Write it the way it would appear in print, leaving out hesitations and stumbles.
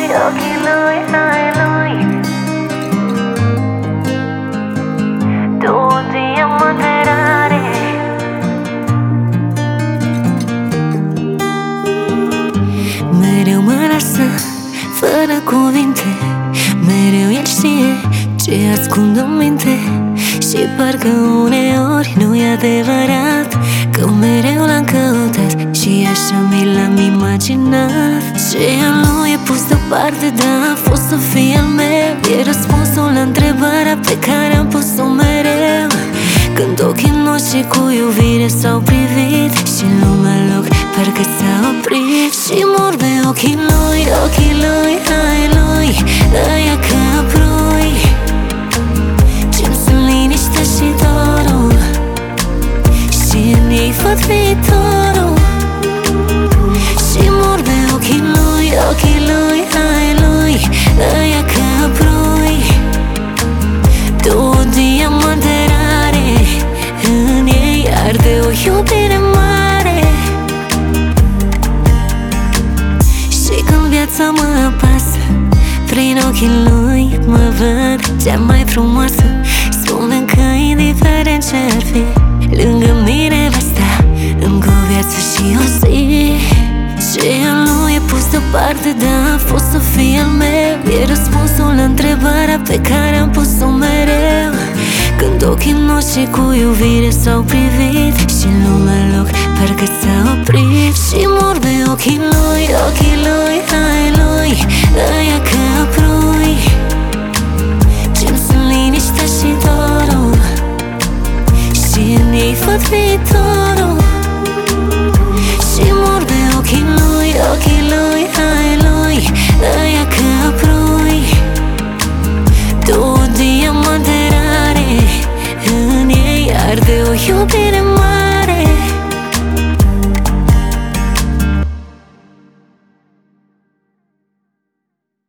ochii lui, ai lui. Două diamante rare. Mereu mă lasă fără cuvinte, mereu el știe ce ascund în minte. Și parcă uneori nu-i adevărat că mereu l-am căutat și așa mi l-am imaginat. Și el nu e pus deoparte, dar a fost să fie al meu. E răspunsul la întrebarea pe care am pus-o mereu. Când ochii noștri cu iubire s-au privit și lumea în loc parcă s-a oprit. Și mor de ochii lui, ai lui, ăia ca prui ce-mi sunt liniștea și dorul și în ei văd viitorul. Și mor de ochii lui, ai lui, ăia ca prui, două diamante rare. În ei arde o iubire mare. Și când viața mă apasă, prin ochii lui mă văd cea mai frumoasă. Spune-mi că indiferent ce-ar fi, lângă mine va sta încă o viață și o zi. Și el nu e pus deoparte, dar a fost să fie al meu. E răspunsul la întrebarea pe care am pus-o mereu. Când ochii noștri cu iubire s-au privit și lumea în loc parcă s-a oprit. Și mor de ochii lui, ai lui, ăia ca prui ce-mi sunt liniștea și dorul și în ei văd viitorul. Și mor de ochii lui, ai lui, ăia ca prui, două diamante rare. În ei arde o iubire